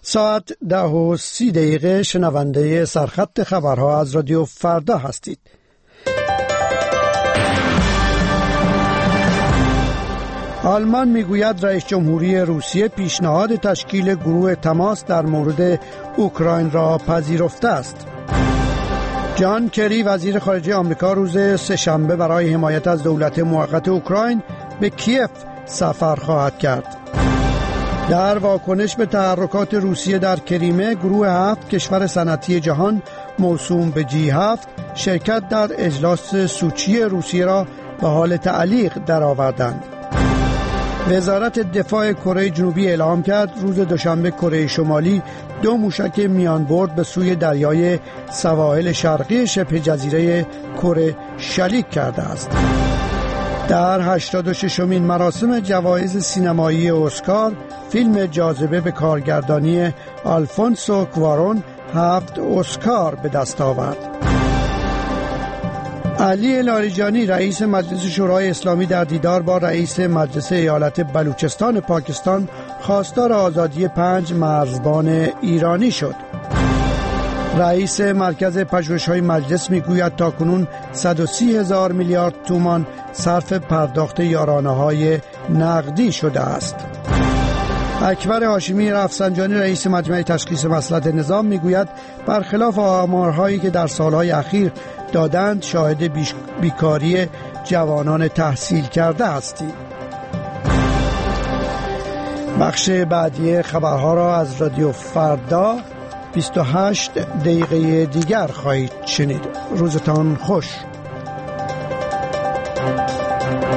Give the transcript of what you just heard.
ساعت 10:30 شنونده سرخط خبرها از رادیو فردا هستید. آلمان میگوید رئیس جمهوری روسیه پیشنهاد تشکیل گروه تماس در مورد اوکراین را پذیرفته است. جان کری وزیر خارجه آمریکا روز سه‌شنبه برای حمایت از دولت موقت اوکراین به کیف سفر خواهد کرد. در واکنش به تحرکات روسیه در کریمه، گروه 7 کشور صنعتی جهان موسوم به G7 شرکت در اجلاس سوچی روسیه را به حال تعلیق درآوردند. وزارت دفاع کره جنوبی اعلام کرد روز دوشنبه کره شمالی 2 موشک میانبرد به سوی دریای سواحل شرقی شبه جزیره کره شلیک کرده است. در 86مین مراسم جوایز سینمایی اسکار، فیلم جاذبه به کارگردانی آلفونسو کوارون 7 اسکار به دست آورد. علی لاریجانی رئیس مجلس شورای اسلامی در دیدار با رئیس مجلس ایالت بلوچستان پاکستان خواستار آزادی 5 مرزبان ایرانی شد. رئیس مرکز پژوهش‌های مجلس میگوید تاکنون 130,000 میلیارد تومان صرف پرداخت یارانه‌های نقدی شده است. اکبر هاشمی رفسنجانی رئیس مجمع تشخیص مصلحت نظام میگوید برخلاف آمارهایی که در سالهای اخیر دادند شاهد بیکاری جوانان تحصیل کرده هستیم. بخش بعدی خبرها را از رادیو فردا 28 دقیقه دیگر خواهید شنید. روزتان خوش.